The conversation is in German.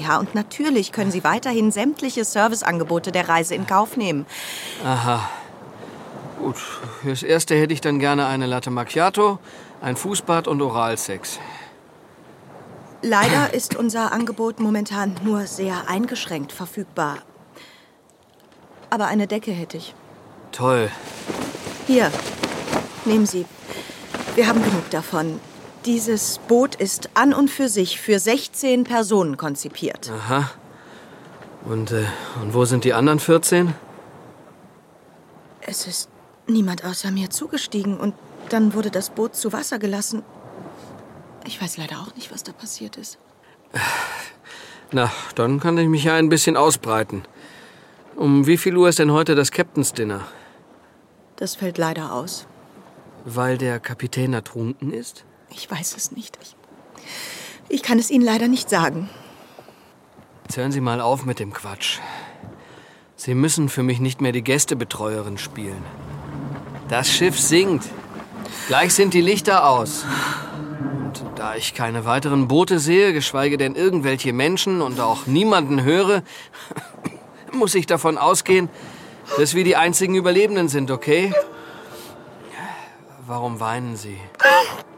Ja, und natürlich können Sie weiterhin sämtliche Serviceangebote der Reise in Kauf nehmen. Aha. Gut, fürs Erste hätte ich dann gerne eine Latte Macchiato, ein Fußbad und Oralsex. Leider ist unser Angebot momentan nur sehr eingeschränkt verfügbar. Aber eine Decke hätte ich. Toll. Hier, nehmen Sie. Wir haben genug davon. Dieses Boot ist an und für sich für 16 Personen konzipiert. Aha. Und wo sind die anderen 14? Es ist niemand außer mir zugestiegen und dann wurde das Boot zu Wasser gelassen. Ich weiß leider auch nicht, was da passiert ist. Na, dann kann ich mich ja ein bisschen ausbreiten. Um wie viel Uhr ist denn heute das Captain's Dinner? Das fällt leider aus. Weil der Kapitän ertrunken ist? Ich weiß es nicht. Ich kann es Ihnen leider nicht sagen. Jetzt hören Sie mal auf mit dem Quatsch. Sie müssen für mich nicht mehr die Gästebetreuerin spielen. Das Schiff sinkt. Gleich sind die Lichter aus. Und da ich keine weiteren Boote sehe, geschweige denn irgendwelche Menschen und auch niemanden höre, muss ich davon ausgehen, dass wir die einzigen Überlebenden sind, okay? Warum weinen Sie?